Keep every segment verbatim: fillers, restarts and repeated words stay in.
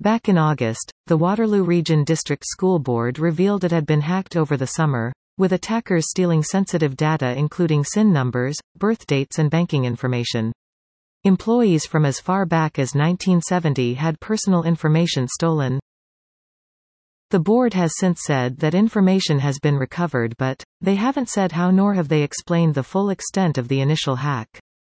Back in August, the Waterloo Region District School Board revealed it had been hacked over the summer, with attackers stealing sensitive data including S I N numbers, birth dates and banking information. Employees from as far back as nineteen seventy had personal information stolen. The board has since said that information has been recovered, but they haven't said how nor have they explained the full extent of the initial hack.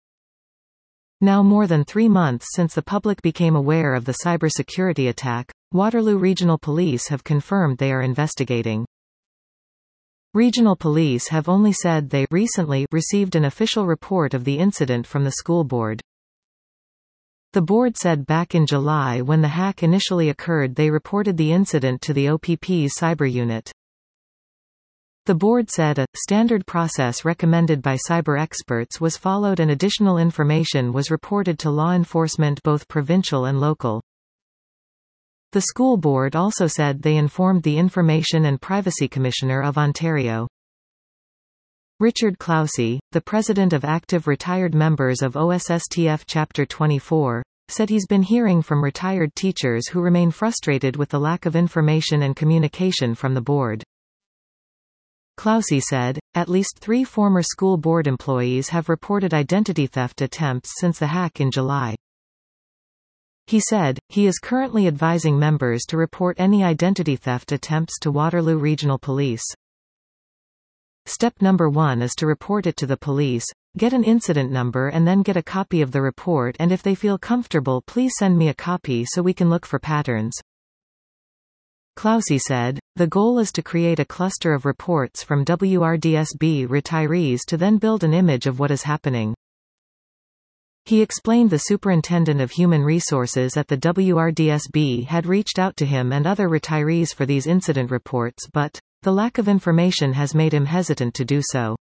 Now more than three months since the public became aware of the cybersecurity attack, Waterloo Regional Police have confirmed they are investigating. Regional Police have only said they recently received an official report of the incident from the school board. The board said back in July when the hack initially occurred they reported the incident to the O P P's cyber unit. The board said a standard process recommended by cyber experts was followed and additional information was reported to law enforcement both provincial and local. The school board also said they informed the Information and Privacy Commissioner of Ontario. Richard Clousey, the president of active retired members of O S S T F Chapter twenty-four, said he's been hearing from retired teachers who remain frustrated with the lack of information and communication from the board. Clousey said, at least three former school board employees have reported identity theft attempts since the hack in July. He said, he is currently advising members to report any identity theft attempts to Waterloo Regional Police. Step number one is to report it to the police, get an incident number and then get a copy of the report, and if they feel comfortable please send me a copy so we can look for patterns. Clousey said, the goal is to create a cluster of reports from W R D S B retirees to then build an image of what is happening. He explained the Superintendent of Human Resources at the W R D S B had reached out to him and other retirees for these incident reports, but the lack of information has made him hesitant to do so.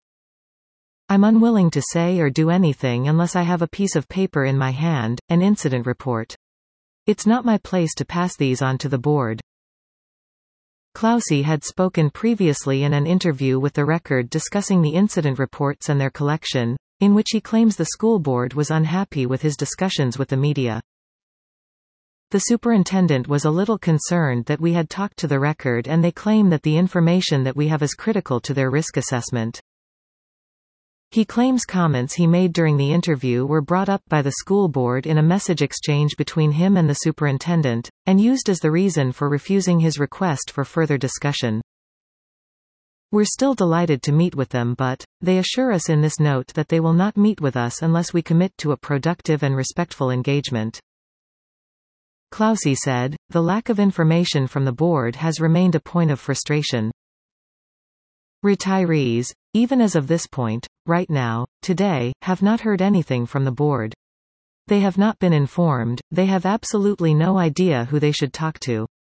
I'm unwilling to say or do anything unless I have a piece of paper in my hand, an incident report. It's not my place to pass these on to the board. Clousey had spoken previously in an interview with The Record discussing the incident reports and their collection, in which he claims the school board was unhappy with his discussions with the media. The superintendent was a little concerned that we had talked to The Record and they claim that the information that we have is critical to their risk assessment. He claims comments he made during the interview were brought up by the school board in a message exchange between him and the superintendent, and used as the reason for refusing his request for further discussion. We're still delighted to meet with them, but they assure us in this note that they will not meet with us unless we commit to a productive and respectful engagement. Clousey said, the lack of information from the board has remained a point of frustration. Retirees, even as of this point, right now, today, have not heard anything from the board. They have not been informed, they have absolutely no idea who they should talk to.